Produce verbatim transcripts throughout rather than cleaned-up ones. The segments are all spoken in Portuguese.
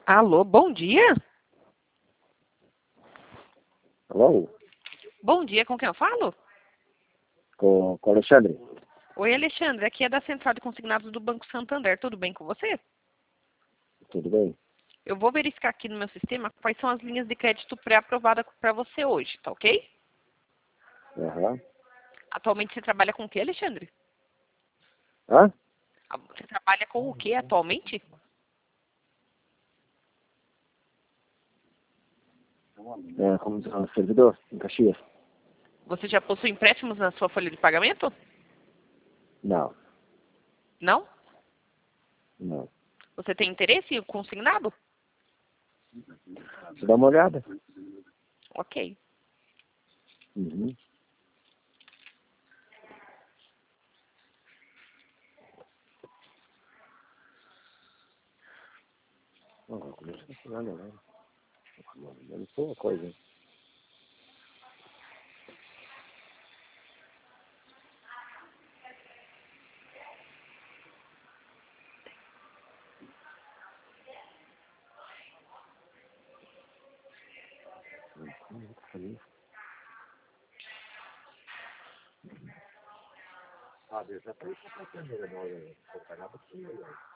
Alô, bom dia? Alô? Bom dia, com quem eu falo? Com, com o Alexandre? Oi, Alexandre, aqui é da Central de Consignados do Banco Santander. Tudo bem com você? Tudo bem? Eu vou verificar aqui no meu sistema quais são as linhas de crédito pré-aprovadas para você hoje, tá ok? Aham. Atualmente você trabalha com o que, Alexandre? Hã? Ah, Você trabalha com o que atualmente? É, como diz, um servidor, em Caxias? Você já possui empréstimos na sua folha de pagamento? Não, Não? não. Você tem interesse em consignado? Você dá uma olhada? Ok. Uhum. Não, não sei nada, não. Eu não sou uma coisa. Ah, eu já falei com a primeira, não, eu vou pagar pra você.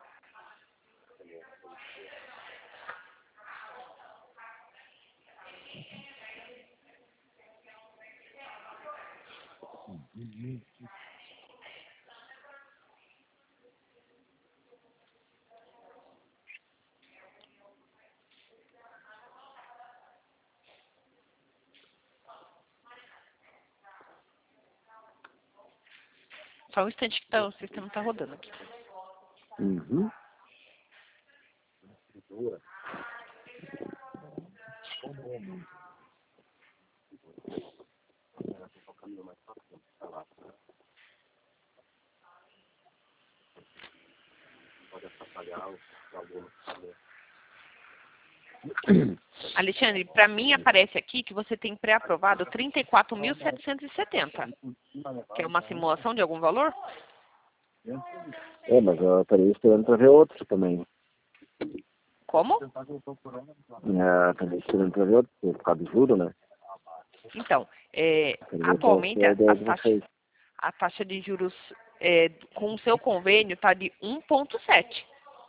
Só um instante que tá, o sistema está rodando aqui. Uhum. Pode atrapalhar o valor. Alexandre, para mim aparece aqui que você tem pré-aprovado trinta e quatro mil setecentos e setenta. Quer uma simulação de algum valor? É, mas eu estaria esperando para ver outro também. Como? É, estaria esperando para ver outro, por causa do juro, né? Então, é, Queria atualmente ver a a, ideia a de taxa, vocês. a taxa de juros é, com o seu convênio está de um vírgula sete.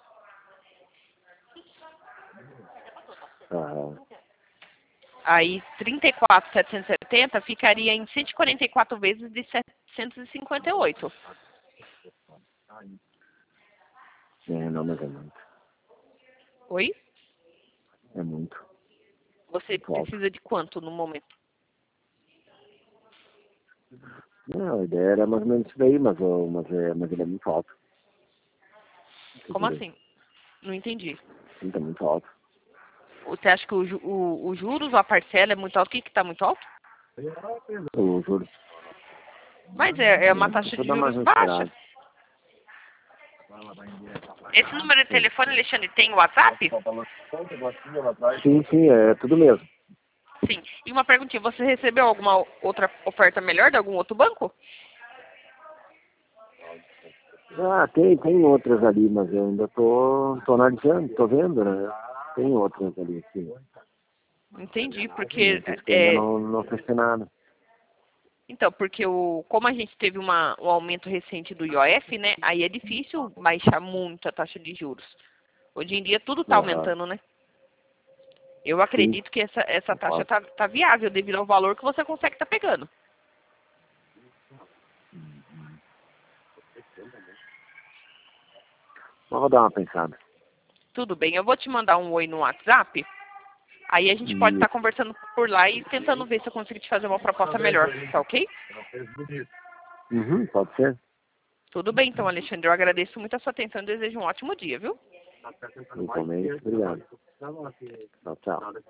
Ah, Aí trinta e quatro mil setecentos e setenta ficaria em cento e quarenta e quatro vezes de setecentos e cinquenta e oito. é, não, mas é muito. Oi? É muito. Você Muito alto. precisa de quanto no momento? Não, a ideia era mais ou menos isso daí, mas, ó, mas, é, mas ele é muito alto. Como Entendeu? assim? Não entendi. Sim, tá muito alto. Você acha que o, ju- o, o juros ou a parcela é muito alto? O que está muito alto? O juro. Mas é, é uma É, taxa deixa eu de dar mais juros uma baixa. esperada. Esse número de telefone, Alexandre, tem WhatsApp? Sim, sim, é tudo mesmo. Sim. E uma perguntinha, você recebeu alguma outra oferta melhor de algum outro banco? Ah, tem, tem outras ali, mas eu ainda tô, tô analisando, tô vendo, né? Tem outras ali, sim. Entendi, Tem porque outras que eu ainda é, não, não fechei nada. então, porque o, como a gente teve uma, um aumento recente do I O F, né? Aí é difícil baixar muito a taxa de juros. Hoje em dia tudo está Aham, aumentando, né? Eu sim, acredito que essa, essa taxa concordo. tá, tá viável devido ao valor que você consegue estar pegando. Mas vou dar uma pensada. Tudo bem, eu vou te mandar um oi no WhatsApp. Aí a gente pode E, estar conversando por lá e tentando ver se eu consigo te fazer uma proposta melhor, tá ok? uhum, pode ser? Tudo bem, então, Alexandre. Eu agradeço muito a sua atenção e desejo um ótimo dia, viu? Igualmente, obrigado. Tchau, tchau.